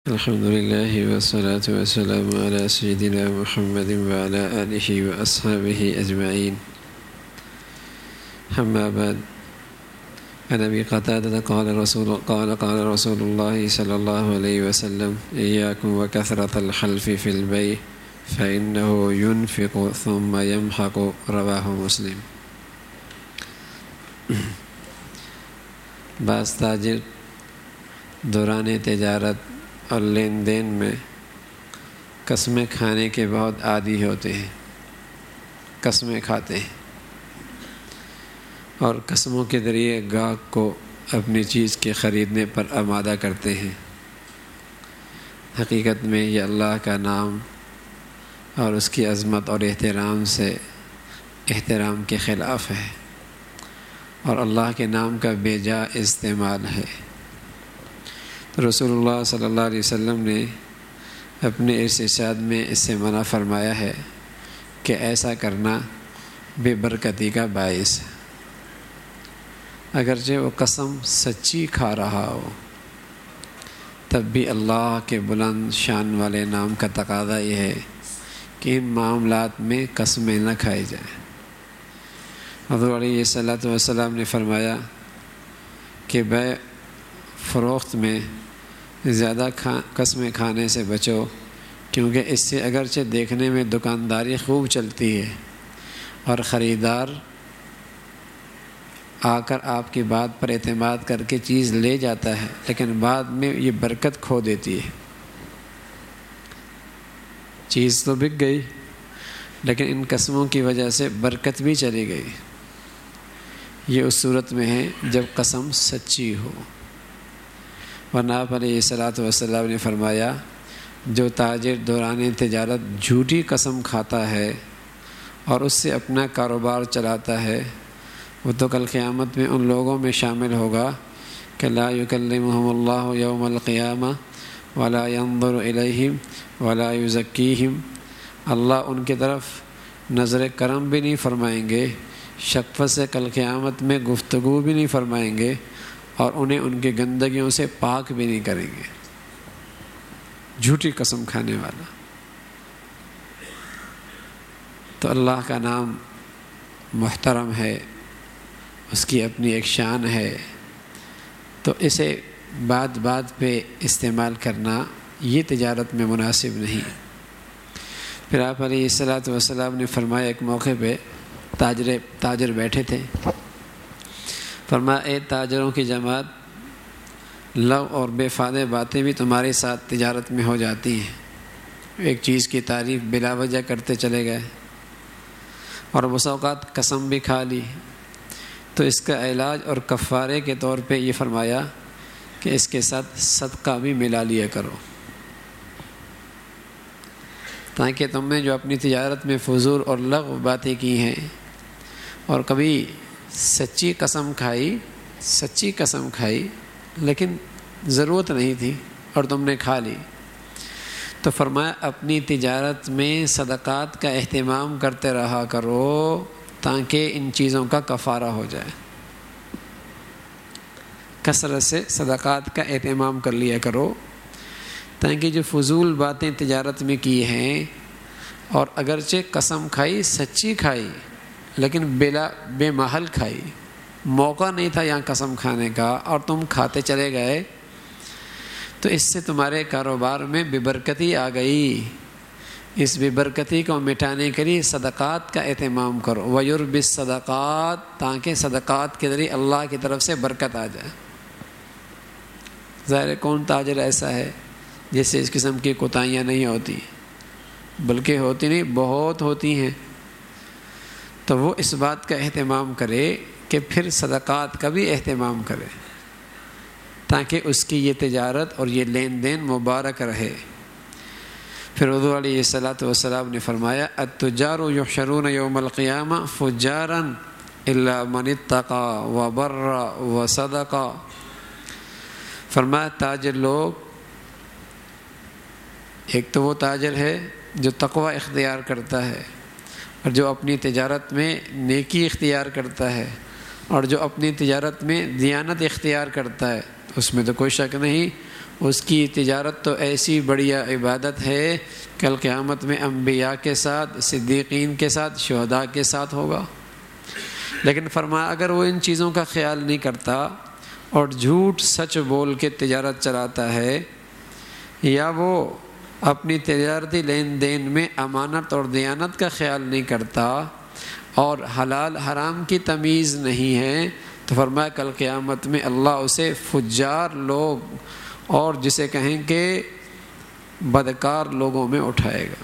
الحمد لله والصلاة والسلام على سيدنا محمد وعلى آله وأصحابه أجمعين. أما بعد، عن أبي قتادة قال رسول الله صلى الله عليه وسلم: إياكم وكثرة الحلف في البيع فإنه ينفق ثم يمحق. رواہ مسلم. بعض تاجر دوران تجارت اور لین دین میں قسمیں کھانے کے بہت عادی ہوتے ہیں. قسمیں کھاتے ہیں اور قسموں کے ذریعے گاہک کو اپنی چیز کے خریدنے پر آمادہ کرتے ہیں. حقیقت میں یہ اللہ کا نام اور اس کی عظمت اور احترام کے خلاف ہے اور اللہ کے نام کا بے جا استعمال ہے. رسول اللہ صلی اللہ علیہ وسلم نے اپنے ارشاد میں اس سے منع فرمایا ہے کہ ایسا کرنا بے برکتی کا باعث ہے. اگرچہ وہ قسم سچی کھا رہا ہو تب بھی اللہ کے بلند شان والے نام کا تقاضا یہ ہے کہ ان معاملات میں قسمیں نہ کھائی جائیں. حضور علیہ الصلوۃ والسلام نے فرمایا کہ بیع فروخت میں زیادہ قسمیں کھانے سے بچو، کیونکہ اس سے اگرچہ دیکھنے میں دکانداری خوب چلتی ہے اور خریدار آ کر آپ کی بات پر اعتماد کر کے چیز لے جاتا ہے، لیکن بعد میں یہ برکت کھو دیتی ہے. چیز تو بک گئی لیکن ان قسموں کی وجہ سے برکت بھی چلی گئی. یہ اس صورت میں ہے جب قسم سچی ہو. ورنہ آپ علیہ الصلوۃ والسلام نے فرمایا: جو تاجر دوران تجارت جھوٹی قسم کھاتا ہے اور اس سے اپنا کاروبار چلاتا ہے، وہ تو کل قیامت میں ان لوگوں میں شامل ہوگا کہ لا یکلمہم اللہ یوم القیامہ ولا ینظر الیہم ولا یزکیہم. اللہ ان کی طرف نظر کرم بھی نہیں فرمائیں گے، شفقت سے کل قیامت میں گفتگو بھی نہیں فرمائیں گے اور انہیں ان کی گندگیوں سے پاک بھی نہیں کریں گے. جھوٹی قسم کھانے والا. تو اللہ کا نام محترم ہے، اس کی اپنی ایک شان ہے، تو اسے بات بات پہ استعمال کرنا یہ تجارت میں مناسب نہیں. پھر آپ علیہ الصلوۃ والسلام نے فرمایا، ایک موقع پہ تاجر بیٹھے تھے. فرمایا: اے تاجروں کی جماعت، لو اور بے فائدہ باتیں بھی تمہارے ساتھ تجارت میں ہو جاتی ہیں. ایک چیز کی تعریف بلا وجہ کرتے چلے گئے اور بس اوقات قسم بھی کھا لی، تو اس کا علاج اور کفارے کے طور پہ یہ فرمایا کہ اس کے ساتھ صدقہ بھی ملا لیا کرو، تاکہ تم نے جو اپنی تجارت میں فضول اور لغو باتیں کی ہیں اور کبھی سچی قسم کھائی لیکن ضرورت نہیں تھی اور تم نے کھا لی، تو فرمایا اپنی تجارت میں صدقات کا اہتمام کرتے رہا کرو تاکہ ان چیزوں کا کفارہ ہو جائے. کثرت سے صدقات کا اہتمام کر لیا کرو تاکہ جو فضول باتیں تجارت میں کی ہیں، اور اگرچہ قسم کھائی سچی کھائی لیکن بے محل کھائی، موقع نہیں تھا یہاں قسم کھانے کا اور تم کھاتے چلے گئے، تو اس سے تمہارے کاروبار میں بے برکتی آ گئی. اس بے برکتی کو مٹانے کے لیے صدقات کا اہتمام کرو. وَيُرْبِ الصَّدَقَاتِ، تاکہ صدقات کے ذریعے اللہ کی طرف سے برکت آ جائے. ظاہر کون تاجر ایسا ہے جس سے اس قسم کی کوتاہیاں نہیں ہوتی، بلکہ ہوتی نہیں، بہت ہوتی ہیں. تو وہ اس بات کا اہتمام کرے کہ پھر صدقات کا بھی اہتمام کرے تاکہ اس کی یہ تجارت اور یہ لین دین مبارک رہے. پھر حضور علیہ الصلوۃ والسلام نے فرمایا: التجار یحشرون یوم القیامہ فجارا الا من اتقى وبر وصدق. فرمایا تاجر لوگ، ایک تو وہ تاجر ہے جو تقوی اختیار کرتا ہے اور جو اپنی تجارت میں نیکی اختیار کرتا ہے اور جو اپنی تجارت میں دیانت اختیار کرتا ہے، اس میں تو کوئی شک نہیں اس کی تجارت تو ایسی بڑھیا عبادت ہے، کل قیامت میں انبیاء کے ساتھ، صدیقین کے ساتھ، شہداء کے ساتھ ہوگا۔ لیکن فرمایا اگر وہ ان چیزوں کا خیال نہیں کرتا اور جھوٹ سچ بول کے تجارت چلاتا ہے، یا وہ اپنی تجارتی لین دین میں امانت اور دیانت کا خیال نہیں کرتا اور حلال حرام کی تمیز نہیں ہے، تو فرمایا کل قیامت میں اللہ اسے فجار لوگ اور جسے کہیں کہ بدکار لوگوں میں اٹھائے گا۔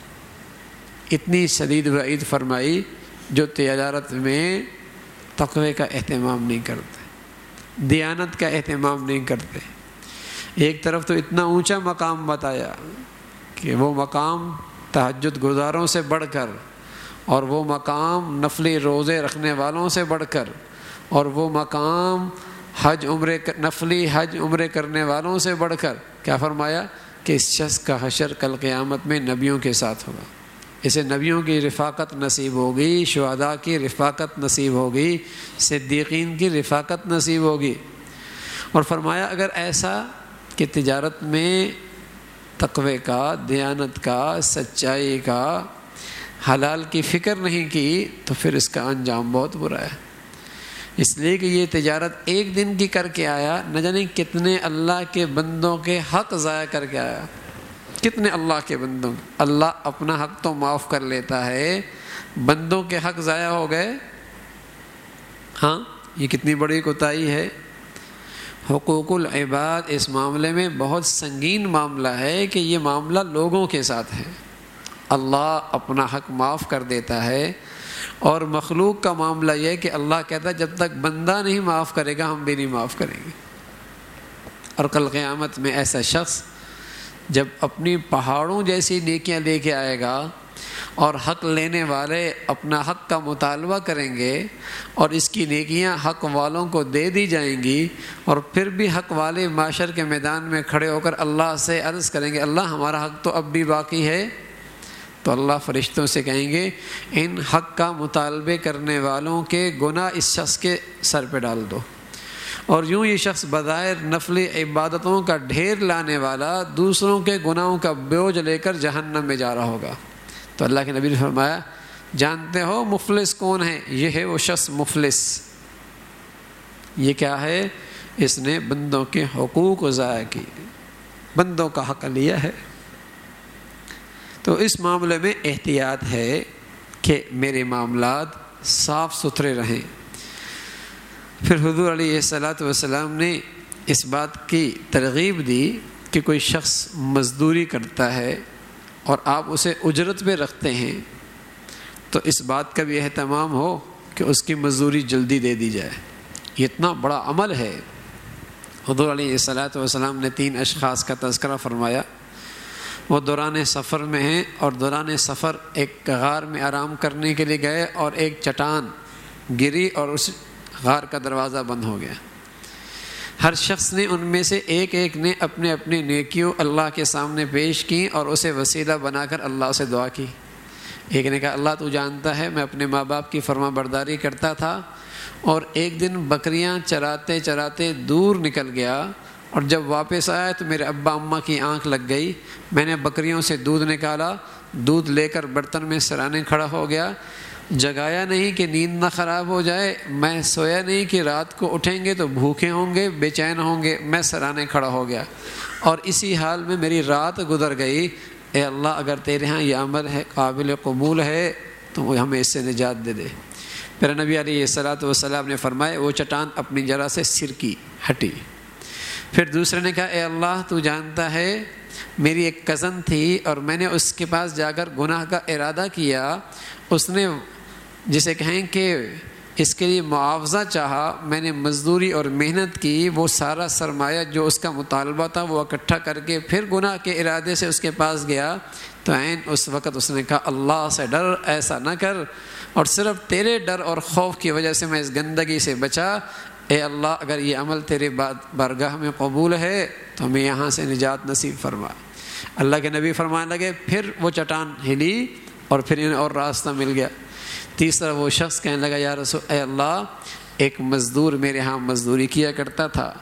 اتنی شدید وعید فرمائی جو تجارت میں تقوی کا اہتمام نہیں کرتے، دیانت کا اہتمام نہیں کرتے۔ ایک طرف تو اتنا اونچا مقام بتایا کہ وہ مقام تہجد گزاروں سے بڑھ کر، اور وہ مقام نفلی روزے رکھنے والوں سے بڑھ کر، اور وہ مقام نفلی حج عمرے کرنے والوں سے بڑھ کر، کیا فرمایا کہ اس شخص کا حشر کل قیامت میں نبیوں کے ساتھ ہوگا، اسے نبیوں کی رفاقت نصیب ہوگی، شہداء کی رفاقت نصیب ہوگی، صدیقین کی رفاقت نصیب ہوگی۔ اور فرمایا اگر ایسا کہ تجارت میں تقوی کا، دیانت کا، سچائی کا، حلال کی فکر نہیں کی تو پھر اس کا انجام بہت برا ہے۔ اس لیے کہ یہ تجارت ایک دن کی کر کے آیا، نہ جانے کتنے اللہ کے بندوں کے حق ضائع کر کے آیا، کتنے اللہ کے بندوں۔ اللہ اپنا حق تو معاف کر لیتا ہے، بندوں کے حق ضائع ہو گئے۔ ہاں یہ کتنی بڑی کوتاہی ہے۔ حقوق العباد اس معاملے میں بہت سنگین معاملہ ہے کہ یہ معاملہ لوگوں کے ساتھ ہے۔ اللہ اپنا حق معاف کر دیتا ہے، اور مخلوق کا معاملہ یہ ہے کہ اللہ کہتا ہے جب تک بندہ نہیں معاف کرے گا ہم بھی نہیں معاف کریں گے۔ اور کل قیامت میں ایسا شخص جب اپنی پہاڑوں جیسی نیکیاں لے کے آئے گا اور حق لینے والے اپنا حق کا مطالبہ کریں گے اور اس کی نیکیاں حق والوں کو دے دی جائیں گی، اور پھر بھی حق والے معاشر کے میدان میں کھڑے ہو کر اللہ سے عرض کریں گے اللہ ہمارا حق تو اب بھی باقی ہے، تو اللہ فرشتوں سے کہیں گے ان حق کا مطالبے کرنے والوں کے گناہ اس شخص کے سر پہ ڈال دو۔ اور یوں یہ شخص بظاہر نفلی عبادتوں کا ڈھیر لانے والا دوسروں کے گناہوں کا بوجھ لے کر جہنم میں جا رہا ہوگا۔ تو اللہ کے نبی نے فرمایا جانتے ہو مفلس کون ہے؟ یہ ہے وہ شخص مفلس۔ یہ کیا ہے؟ اس نے بندوں کے حقوق ضائع کی، بندوں کا حق لیا ہے۔ تو اس معاملے میں احتیاط ہے کہ میرے معاملات صاف ستھرے رہیں۔ پھر حضور علیہ الصلاۃ والسلام نے اس بات کی ترغیب دی کہ کوئی شخص مزدوری کرتا ہے اور آپ اسے اجرت پہ رکھتے ہیں تو اس بات کا بھی اہتمام ہو کہ اس کی مزدوری جلدی دے دی جائے۔ یہ اتنا بڑا عمل ہے۔ حضور علیہ الصلاۃ والسلام نے 3 اشخاص کا تذکرہ فرمایا۔ وہ دوران سفر میں ہیں اور دوران سفر ایک غار میں آرام کرنے کے لیے گئے اور ایک چٹان گری اور اس غار کا دروازہ بند ہو گیا۔ ہر شخص نے ان میں سے ایک ایک نے اپنے اپنے نیکیوں اللہ کے سامنے پیش کی اور اسے وسیلہ بنا کر اللہ سے دعا کی۔ ایک نے کہا اللہ تو جانتا ہے میں اپنے ماں باپ کی فرما برداری کرتا تھا اور ایک دن بکریاں چراتے چراتے دور نکل گیا اور جب واپس آیا تو میرے ابا اماں کی آنکھ لگ گئی، میں نے بکریوں سے دودھ نکالا، دودھ لے کر برتن میں سرانے کھڑا ہو گیا، جگایا نہیں کہ نیند نہ خراب ہو جائے، میں سویا نہیں کہ رات کو اٹھیں گے تو بھوکے ہوں گے بے چین ہوں گے، میں سرانے کھڑا ہو گیا اور اسی حال میں میری رات گزر گئی۔ اے اللہ اگر تیرے ہاں یہ عمل ہے قابل قبول ہے تو ہمیں اس سے نجات دے دے۔ پھر نبی علیہ الصلاۃ والسلام نے فرمایا وہ چٹان اپنی جگہ سے سرکی ہٹی۔ پھر دوسرے نے کہا اے اللہ تو جانتا ہے میری ایک کزن تھی اور میں نے اس کے پاس جا کر گناہ کا ارادہ کیا، اس نے جسے کہیں کہ اس کے لیے معاوضہ چاہا، میں نے مزدوری اور محنت کی، وہ سارا سرمایہ جو اس کا مطالبہ تھا وہ اکٹھا کر کے پھر گناہ کے ارادے سے اس کے پاس گیا تو عین اس وقت اس نے کہا اللہ سے ڈر، ایسا نہ کر، اور صرف تیرے ڈر اور خوف کی وجہ سے میں اس گندگی سے بچا۔ اے اللہ اگر یہ عمل تیرے بارگاہ میں قبول ہے تو ہمیں یہاں سے نجات نصیب فرما۔ اللہ کے نبی فرمانے لگے پھر وہ چٹان ہلی اور پھر انہیں اور راستہ مل گیا۔ تیسرا وہ شخص کہنے لگا یا رسول اے اللہ ایک مزدور میرے ہاں مزدوری کیا کرتا تھا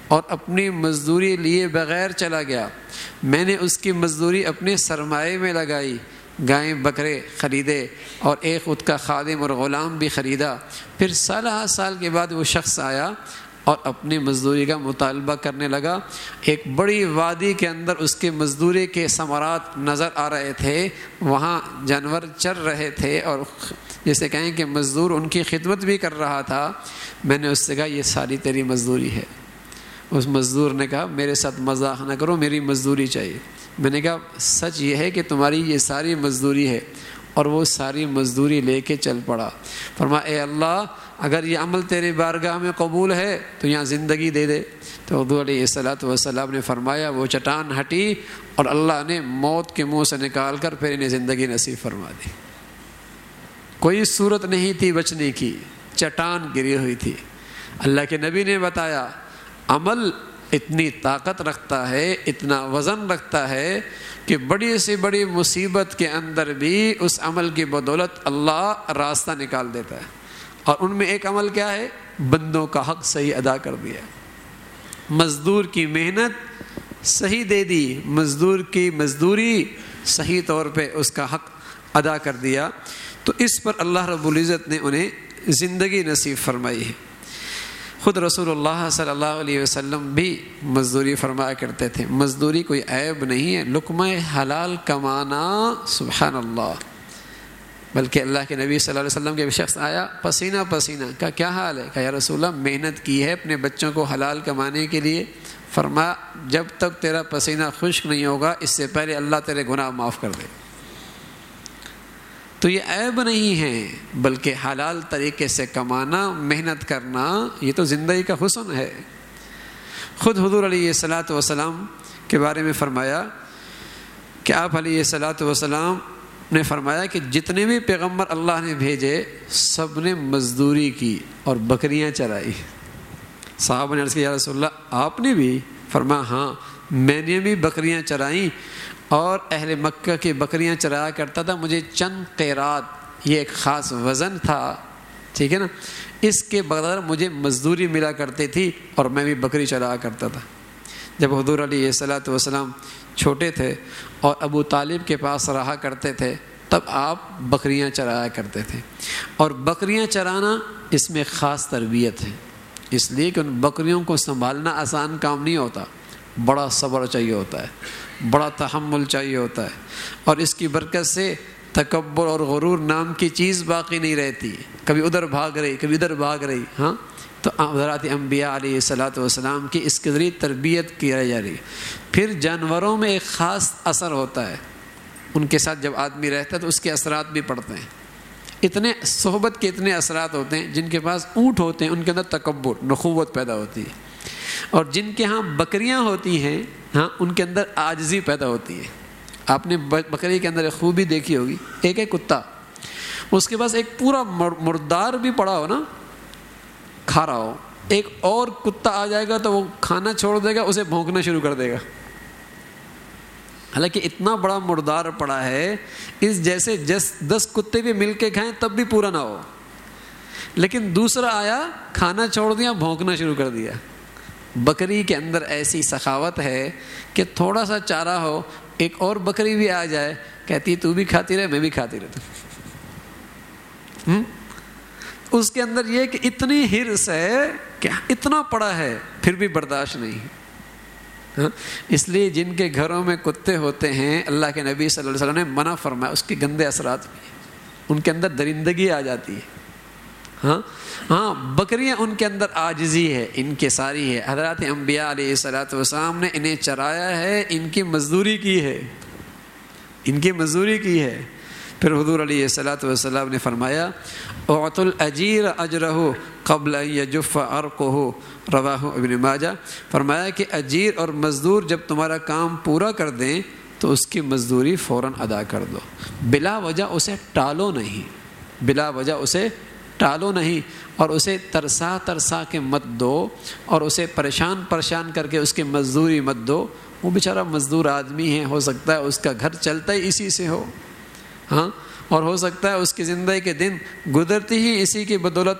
اور اپنی مزدوری لیے بغیر چلا گیا، میں نے اس کی مزدوری اپنے سرمایے میں لگائی، گائیں بکرے خریدے اور ایک خود کا خادم اور غلام بھی خریدا۔ پھر سالہ سال کے بعد وہ شخص آیا اور اپنی مزدوری کا مطالبہ کرنے لگا۔ ایک بڑی وادی کے اندر اس کے مزدوری کے ثمرات نظر آ رہے تھے، وہاں جانور چر رہے تھے اور جیسے کہیں کہ مزدور ان کی خدمت بھی کر رہا تھا۔ میں نے اس سے کہا یہ ساری تیری مزدوری ہے۔ اس مزدور نے کہا میرے ساتھ مذاق نہ کرو، میری مزدوری چاہیے۔ میں نے کہا سچ یہ ہے کہ تمہاری یہ ساری مزدوری ہے، اور وہ ساری مزدوری لے کے چل پڑا۔ فرمایا اے اللہ اگر یہ عمل تیرے بارگاہ میں قبول ہے تو یہاں زندگی دے دے۔ تو حضور علیہ السلام نے فرمایا وہ چٹان ہٹی اور اللہ نے موت کے منہ سے نکال کر پھر انہیں زندگی نصیب فرما دی۔ کوئی صورت نہیں تھی بچنے کی، چٹان گری ہوئی تھی۔ اللہ کے نبی نے بتایا عمل اتنی طاقت رکھتا ہے، اتنا وزن رکھتا ہے کہ بڑی سے بڑی مصیبت کے اندر بھی اس عمل کی بدولت اللہ راستہ نکال دیتا ہے۔ اور ان میں ایک عمل کیا ہے؟ بندوں کا حق صحیح ادا کر دیا، مزدور کی محنت صحیح دے دی، مزدور کی مزدوری صحیح طور پہ اس کا حق ادا کر دیا۔ تو اس پر اللہ رب العزت نے انہیں زندگی نصیب فرمائی ہے۔ خود رسول اللہ صلی اللہ علیہ وسلم بھی مزدوری فرمایا کرتے تھے۔ مزدوری کوئی عیب نہیں ہے، لقمہ حلال کمانا، سبحان اللہ۔ بلکہ اللہ کے نبی صلی اللہ علیہ وسلم کے بھی شخص آیا پسینہ پسینہ، کہا کیا حال ہے؟ کہا یا رسول اللہ محنت کی ہے اپنے بچوں کو حلال کمانے کے لیے۔ فرمایا جب تک تیرا پسینہ خشک نہیں ہوگا اس سے پہلے اللہ تیرے گناہ معاف کر دے۔ تو یہ عیب نہیں ہے، بلکہ حلال طریقے سے کمانا، محنت کرنا، یہ تو زندگی کا حسن ہے۔ خود حضور علیہ الصلاۃ والسلام کے بارے میں فرمایا کہ آپ علیہ الصلاۃ والسلام نے فرمایا کہ جتنے بھی پیغمبر اللہ نے بھیجے سب نے مزدوری کی اور بکریاں چرائی۔ صحابہ نے عرض کیا یا رسول اللہ آپ نے بھی؟ فرمایا ہاں میں نے بھی بکریاں چرائیں، اور اہل مکہ کی بکریاں چرایا کرتا تھا، مجھے چند قیرات، یہ ایک خاص وزن تھا، ٹھیک ہے نا، اس کے بغیر مجھے مزدوری ملا کرتی تھی اور میں بھی بکری چرایا کرتا تھا۔ جب حضور علیہ الصلاۃ والسلام چھوٹے تھے اور ابو طالب کے پاس رہا کرتے تھے تب آپ بکریاں چرایا کرتے تھے، اور بکریاں چرانا اس میں خاص تربیت ہے، اس لیے کہ ان بکریوں کو سنبھالنا آسان کام نہیں ہوتا، بڑا صبر چاہیے ہوتا ہے، بڑا تحمل چاہیے ہوتا ہے، اور اس کی برکت سے تکبر اور غرور نام کی چیز باقی نہیں رہتی، کبھی ادھر بھاگ رہی کبھی ادھر بھاگ رہی۔ ہاں تو حضرات انبیاء علیہ الصلاۃ والسلام کی اس کے ذریعے تربیت کی جا رہی ہے۔ پھر جانوروں میں ایک خاص اثر ہوتا ہے، ان کے ساتھ جب آدمی رہتا ہے تو اس کے اثرات بھی پڑتے ہیں، اتنے صحبت کے اتنے اثرات ہوتے ہیں۔ جن کے پاس اونٹ ہوتے ہیں ان کے اندر تکبر، نخوت پیدا ہوتی ہے، اور جن کے ہاں بکریاں ہوتی ہیں ہاں ان کے اندر عاجزی پیدا ہوتی ہے۔ آپ نے بکری کے اندر ایک خوبی دیکھی ہوگی، ایک ہے کتا، اس کے پاس ایک پورا مردار بھی پڑا ہو نا، کھا رہا ہو، ایک اور کتا آ جائے گا تو وہ کھانا چھوڑ دے گا، اسے بھونکنا شروع کر دے گا، حالانکہ اتنا بڑا مردار پڑا ہے، اس جیسے 10 کتے بھی مل کے کھائیں تب بھی پورا نہ ہو، لیکن دوسرا آیا کھانا چھوڑ دیا، بھونکنا شروع کر دیا۔ بکری کے اندر ایسی سخاوت ہے کہ تھوڑا سا چارہ ہو، ایک اور بکری بھی آ جائے، کہتی تو بھی کھاتی رہے میں بھی کھاتی رہتی۔ اس کے اندر یہ کہ اتنی حرص ہے کہ اتنا پڑا ہے پھر بھی برداشت نہیں۔ اس لیے جن کے گھروں میں کتے ہوتے ہیں اللہ کے نبی صلی اللہ علیہ وسلم نے منع فرمایا، اس کے گندے اثرات بھی، ان کے اندر درندگی آ جاتی ہے۔ ہاں بکریاں ان کے اندر عاجزی ہے، ان کے ساری ہے۔ حضرات انبیاء علیہ الصلوۃ والسلام نے انہیں چرایا ہے، ان کی مزدوری کی ہے، ان کی مزدوری کی ہے۔ پھر حضور علیہ الصلوۃ والسلام نے فرمایا اعطوا الاجیر اجرہ قبل ان یجف عرقہ، رواہ ابن ماجہ۔ فرمایا کہ اجیر اور مزدور جب تمہارا کام پورا کر دیں تو اس کی مزدوری فوراً ادا کر دو، بلا وجہ اسے ٹالو نہیں، بلا وجہ اسے ٹالو نہیں، اور اسے ترسا ترسا کے مت دو، اور اسے پریشان پریشان کر کے اس کی مزدوری مت دو۔ وہ بیچارہ مزدور آدمی ہے، ہو سکتا ہے اس کا گھر چلتا ہی اسی سے ہو، ہاں، اور ہو سکتا ہے اس کی زندگی کے دن گزرتی ہی اسی کی بدولت ہوں،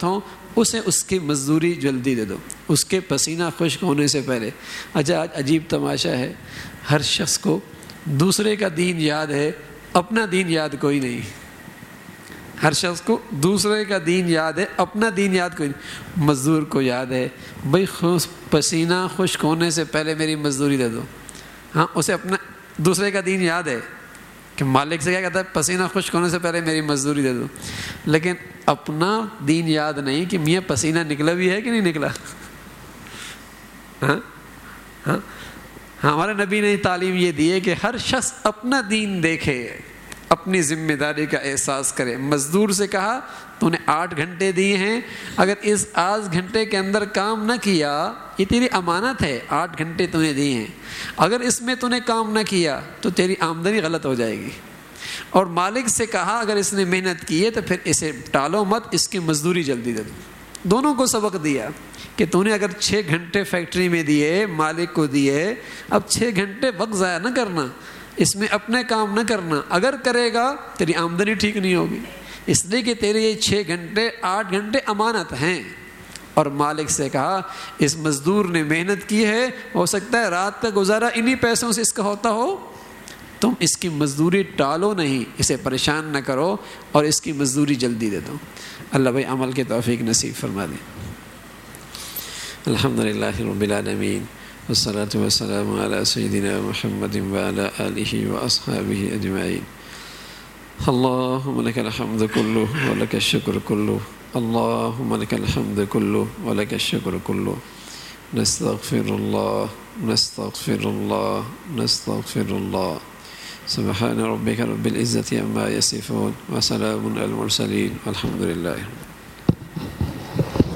اسے اس کی مزدوری جلدی دے دو، اس کے پسینہ خشک ہونے سے پہلے۔ اچھا، آج عجیب تماشا ہے، ہر شخص کو دوسرے کا دین یاد ہے، اپنا دین یاد کوئی نہیں۔ ہر شخص کو دوسرے کا دین یاد ہے، اپنا دین یاد کوئی نہیں۔ مزدور کو یاد ہے بھائی پسینہ خشک ہونے سے پہلے میری مزدوری دے دو، ہاں اسے اپنا دوسرے کا دین یاد ہے کہ مالک سے کیا کہتا ہے، پسینہ خشک ہونے سے پہلے میری مزدوری دے دو، لیکن اپنا دین یاد نہیں کہ میاں پسینہ نکلا بھی ہے کہ نہیں نکلا۔ ہاں ہاں ہمارے نبی نے تعلیم یہ دی ہے کہ ہر شخص اپنا دین دیکھے، اپنی ذمہ داری کا احساس کرے۔ مزدور سے کہا تو نے 8 گھنٹے دیے ہیں، اگر اس 8 گھنٹے کے اندر کام نہ کیا، یہ تیری امانت ہے، 8 گھنٹے تو نے دیے ہیں، اگر اس میں تو نے کام نہ کیا تو تیری آمدنی غلط ہو جائے گی۔ اور مالک سے کہا اگر اس نے محنت کی ہے تو پھر اسے ٹالو مت، اس کی مزدوری جلدی دے دو۔ دونوں کو سبق دیا کہ تو نے اگر 6 گھنٹے فیکٹری میں دیے، مالک کو دیے، اب 6 گھنٹے وقت ضائع نہ کرنا، اس میں اپنے کام نہ کرنا، اگر کرے گا تیری آمدنی ٹھیک نہیں ہوگی، اس لیے کہ تیرے یہ 6 گھنٹے 8 گھنٹے امانت ہیں۔ اور مالک سے کہا اس مزدور نے محنت کی ہے، ہو سکتا ہے رات کا گزارا انہی پیسوں سے اس کا ہوتا ہو، تم اس کی مزدوری ٹالو نہیں، اسے پریشان نہ کرو اور اس کی مزدوری جلدی دے دو۔ اللہ بھائی عمل کے توفیق نصیب فرما دیں۔ الحمدللہ رب العالمین، والصلاة والسلام على سيدنا محمد وعلى آله وأصحابه أجمعين۔ اللهم لك الحمد كله ولك الشكر كله، اللهم لك الحمد كله ولك الشكر كله، نستغفر الله نستغفر الله نستغفر الله، سبحان ربك رب العزة عما يصفون وسلام على المرسلين والحمد لله۔